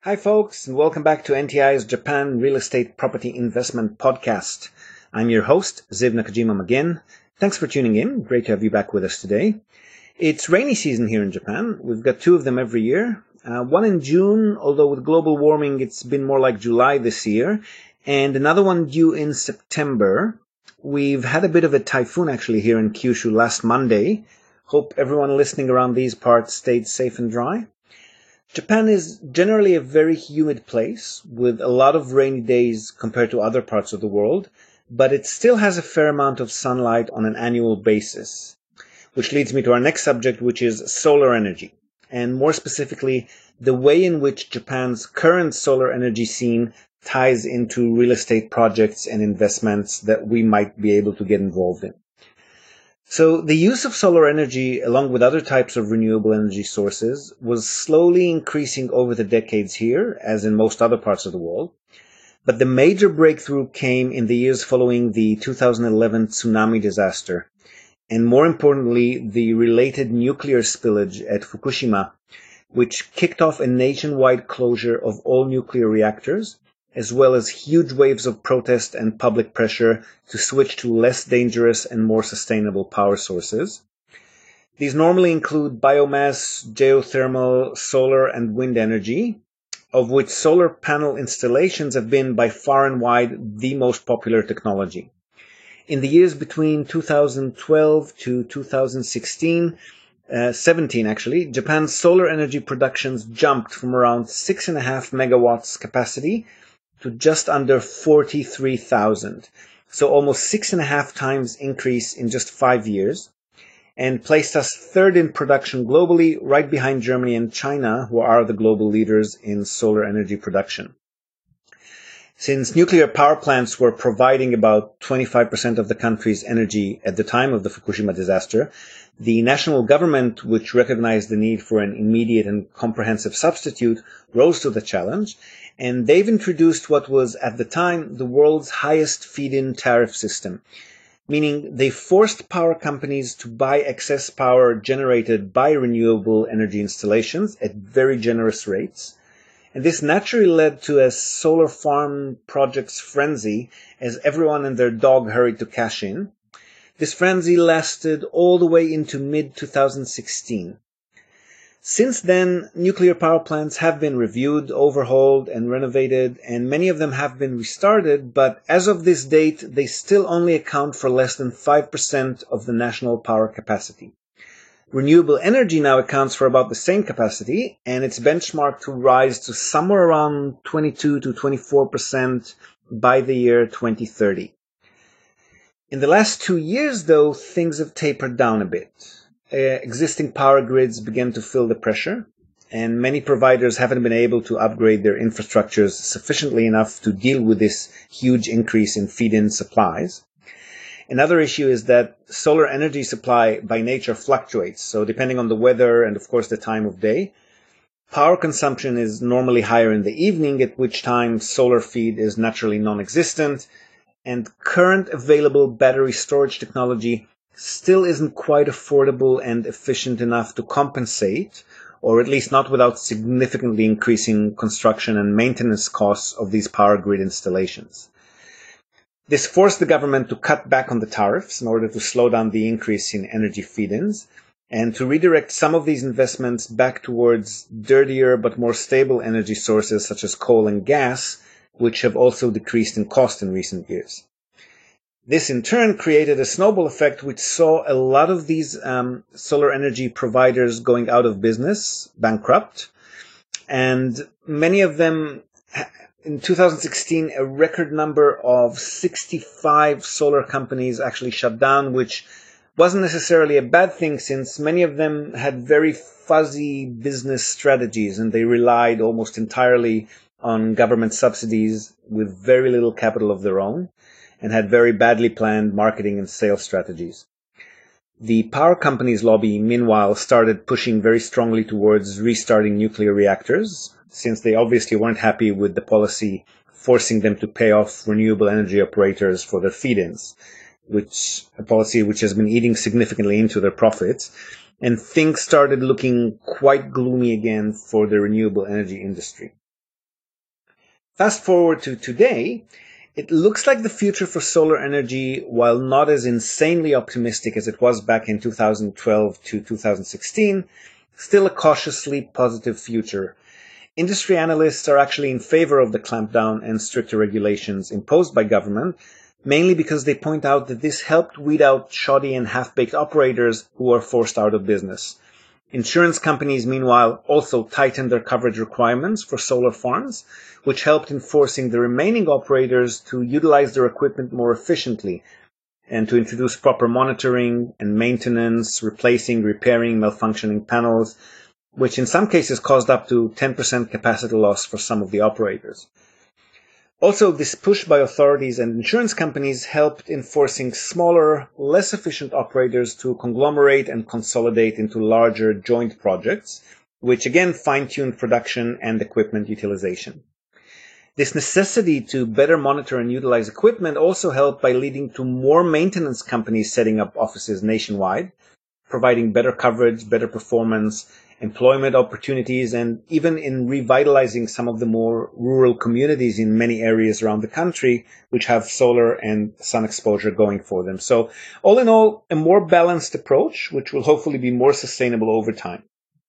Hi, folks, and welcome back to NTI's Japan Real Estate Property Investment Podcast. I'm your host, Ziv Nakajima again. Thanks for tuning in. Great to have you back with us today. It's rainy season here in Japan. We've got two of them every year. One in June, although with global warming, it's been more like July this year, and another one due in September. We've had a bit of a typhoon actually here in Kyushu last Monday. Hope everyone listening around these parts stayed safe and dry. Japan is generally a very humid place with a lot of rainy days compared to other parts of the world, but it still has a fair amount of sunlight on an annual basis. Which leads me to our next subject, which is solar energy, and more specifically, the way in which Japan's current solar energy scene ties into real estate projects and investments that we might be able to get involved in. So the use of solar energy, along with other types of renewable energy sources, was slowly increasing over the decades here, as in most other parts of the world. But the major breakthrough came in the years following the 2011 tsunami disaster, and more importantly, the related nuclear spillage at Fukushima, which kicked off a nationwide closure of all nuclear reactors, as well as huge waves of protest and public pressure to switch to less dangerous and more sustainable power sources. These normally include biomass, geothermal, solar, and wind energy, of which solar panel installations have been by far and wide the most popular technology. In the years between 2012 to 2017 actually, Japan's solar energy productions jumped from around 6.5 megawatts capacity to just under 43,000. So almost 6.5 times increase in just 5 years, and placed us third in production globally, right behind Germany and China, who are the global leaders in solar energy production. Since nuclear power plants were providing about 25% of the country's energy at the time of the Fukushima disaster, the national government, which recognized the need for an immediate and comprehensive substitute, rose to the challenge, and they've introduced what was at the time the world's highest feed-in tariff system, meaning they forced power companies to buy excess power generated by renewable energy installations at very generous rates. And this naturally led to a solar farm projects frenzy as everyone and their dog hurried to cash in. This frenzy lasted all the way into mid-2016. Since then, nuclear power plants have been reviewed, overhauled, and renovated, and many of them have been restarted, but as of this date, they still only account for less than 5% of the national power capacity. Renewable energy now accounts for about the same capacity, and it's benchmarked to rise to somewhere around 22 to 24% by the year 2030. In the last 2 years, though, things have tapered down a bit. Existing power grids began to feel the pressure, and many providers haven't been able to upgrade their infrastructures sufficiently enough to deal with this huge increase in feed-in supplies. Another issue is that solar energy supply by nature fluctuates, so depending on the weather and of course the time of day, power consumption is normally higher in the evening, at which time solar feed is naturally non-existent, and current available battery storage technology still isn't quite affordable and efficient enough to compensate, or at least not without significantly increasing construction and maintenance costs of these power grid installations. This forced the government to cut back on the tariffs in order to slow down the increase in energy feed-ins, and to redirect some of these investments back towards dirtier but more stable energy sources such as coal and gas, which have also decreased in cost in recent years. This in turn created a snowball effect which saw a lot of these solar energy providers going out of business, bankrupt, and many of them, in 2016, a record number of 65 solar companies actually shut down, which wasn't necessarily a bad thing since many of them had very fuzzy business strategies and they relied almost entirely on government subsidies with very little capital of their own, and had very badly planned marketing and sales strategies. The power companies' lobby, meanwhile, started pushing very strongly towards restarting nuclear reactors, since they obviously weren't happy with the policy forcing them to pay off renewable energy operators for their feed-ins, a policy which has been eating significantly into their profits, and things started looking quite gloomy again for the renewable energy industry. Fast forward to today, it looks like the future for solar energy, while not as insanely optimistic as it was back in 2012 to 2016, still a cautiously positive future. Industry analysts are actually in favor of the clampdown and stricter regulations imposed by government, mainly because they point out that this helped weed out shoddy and half-baked operators who are forced out of business. Insurance companies, meanwhile, also tightened their coverage requirements for solar farms, which helped in forcing the remaining operators to utilize their equipment more efficiently and to introduce proper monitoring and maintenance, replacing, repairing malfunctioning panels, which in some cases caused up to 10% capacity loss for some of the operators. Also, this push by authorities and insurance companies helped in forcing smaller, less efficient operators to conglomerate and consolidate into larger joint projects, which again fine-tuned production and equipment utilization. This necessity to better monitor and utilize equipment also helped by leading to more maintenance companies setting up offices nationwide, providing better coverage, better performance, employment opportunities, and even in revitalizing some of the more rural communities in many areas around the country which have solar and sun exposure going for them. So all in all, a more balanced approach which will hopefully be more sustainable over time.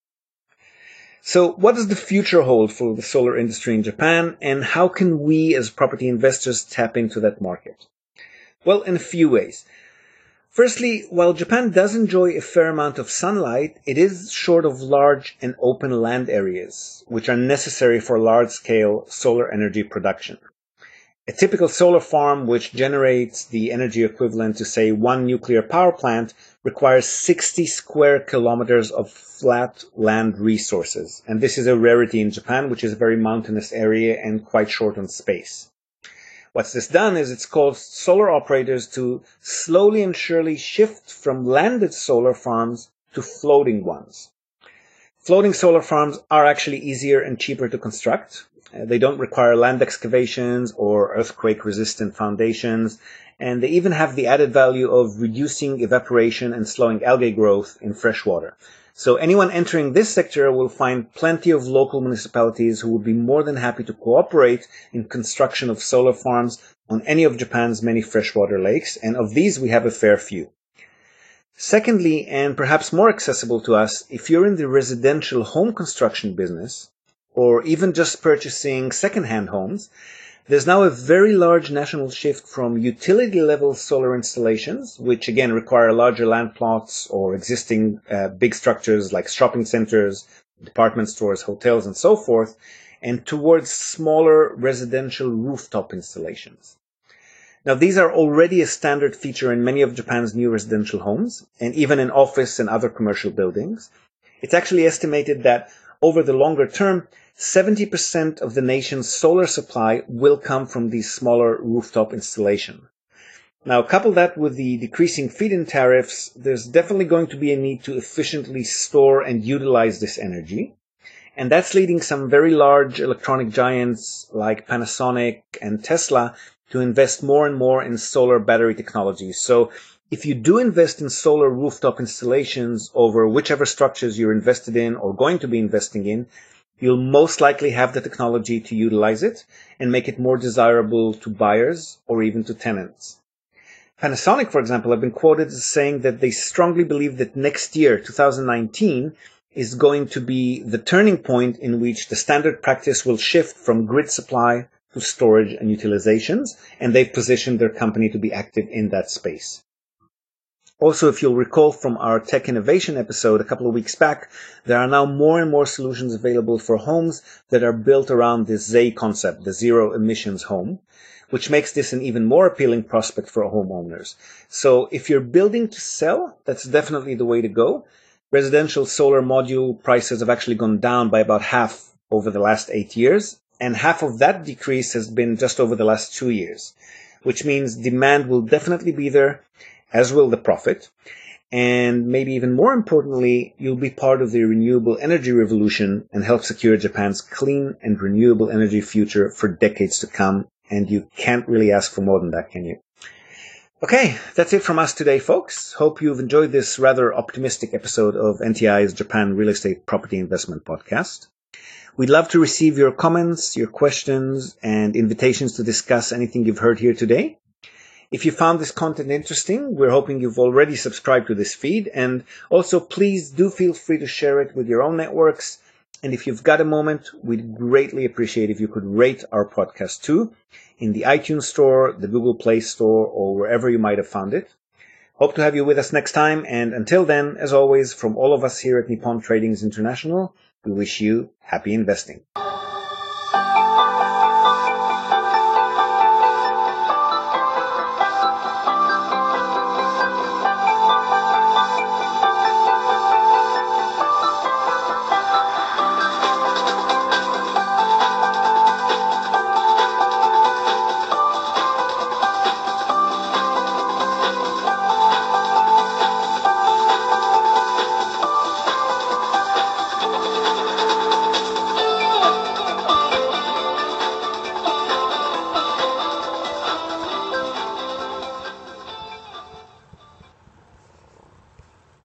So what does the future hold for the solar industry in Japan, and how can we as property investors tap into that market? Well, in a few ways. Firstly, while Japan does enjoy a fair amount of sunlight, it is short of large and open land areas, which are necessary for large-scale solar energy production. A typical solar farm, which generates the energy equivalent to, say, one nuclear power plant, requires 60 square kilometers of flat land resources. And this is a rarity in Japan, which is a very mountainous area and quite short on space. What's this done is it's caused solar operators to slowly and surely shift from landed solar farms to floating ones. Floating solar farms are actually easier and cheaper to construct. They don't require land excavations or earthquake-resistant foundations, and they even have the added value of reducing evaporation and slowing algae growth in freshwater. So anyone entering this sector will find plenty of local municipalities who would be more than happy to cooperate in construction of solar farms on any of Japan's many freshwater lakes, and of these we have a fair few. Secondly, and perhaps more accessible to us, if you're in the residential home construction business, or even just purchasing second-hand homes, there's now a very large national shift from utility-level solar installations, which again require larger land plots or existing big structures like shopping centers, department stores, hotels, and so forth, and towards smaller residential rooftop installations. Now, these are already a standard feature in many of Japan's new residential homes, and even in office and other commercial buildings. It's actually estimated that over the longer term, 70% of the nation's solar supply will come from these smaller rooftop installations. Now, couple that with the decreasing feed-in tariffs, there's definitely going to be a need to efficiently store and utilize this energy. And that's leading some very large electronic giants like Panasonic and Tesla to invest more and more in solar battery technology. So if you do invest in solar rooftop installations over whichever structures you're invested in or going to be investing in, you'll most likely have the technology to utilize it and make it more desirable to buyers or even to tenants. Panasonic, for example, have been quoted as saying that they strongly believe that next year, 2019, is going to be the turning point in which the standard practice will shift from grid supply to storage and utilizations, and they've positioned their company to be active in that space. Also, if you'll recall from our tech innovation episode a couple of weeks back, there are now more and more solutions available for homes that are built around this ZEI concept, the zero emissions home, which makes this an even more appealing prospect for homeowners. So if you're building to sell, that's definitely the way to go. Residential solar module prices have actually gone down by about half over the last 8 years, and half of that decrease has been just over the last 2 years, which means demand will definitely be there, as will the profit. And maybe even more importantly, you'll be part of the renewable energy revolution and help secure Japan's clean and renewable energy future for decades to come. And you can't really ask for more than that, can you? Okay, that's it from us today, folks. Hope you've enjoyed this rather optimistic episode of NTI's Japan Real Estate Property Investment Podcast. We'd love to receive your comments, your questions, and invitations to discuss anything you've heard here today. If you found this content interesting, we're hoping you've already subscribed to this feed, and also please do feel free to share it with your own networks. And if you've got a moment, we'd greatly appreciate if you could rate our podcast too in the iTunes Store, the Google Play Store, or wherever you might have found it. Hope to have you with us next time, and until then, as always, from all of us here at Nippon Tradings International, we wish you happy investing.